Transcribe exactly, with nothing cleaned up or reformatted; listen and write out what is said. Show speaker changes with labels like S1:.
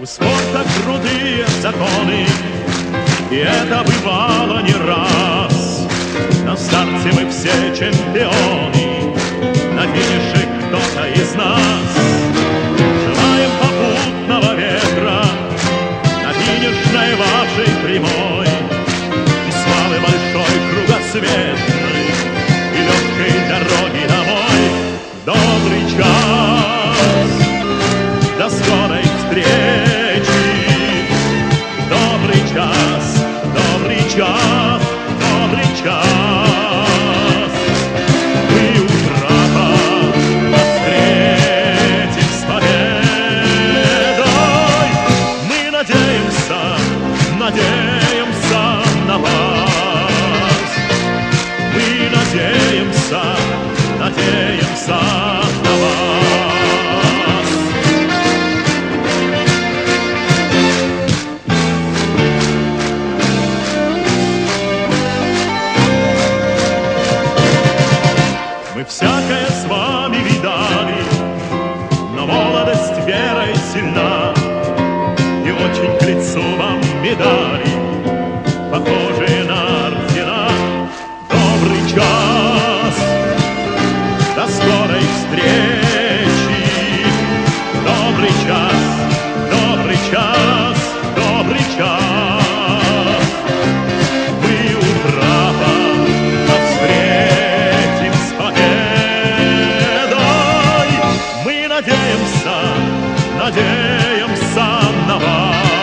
S1: У спорта крутые законы, и это бывало не раз. На старте мы все чемпионы, на финише кто-то из нас. Желаем попутного ветра на финишной вашей прямой, и славы большой кругосветной, и легкой дороги домой. Добрый час, до скорой встречи. Добрый час, добрый час, добрый час. Мы у трапа вас встретим с победой. Мы надеемся, надеемся на вас. Мы надеемся, надеемся на вас. Мы всякое с вами видали, но молодость верой сильна, и очень к лицу вам медали, похожие на ордена. Добрый час, до скорой встречи. Добрый час, добрый час, добрый час. Мы у трапа вас встретим с победой. Мы надеемся, надеемся на вас.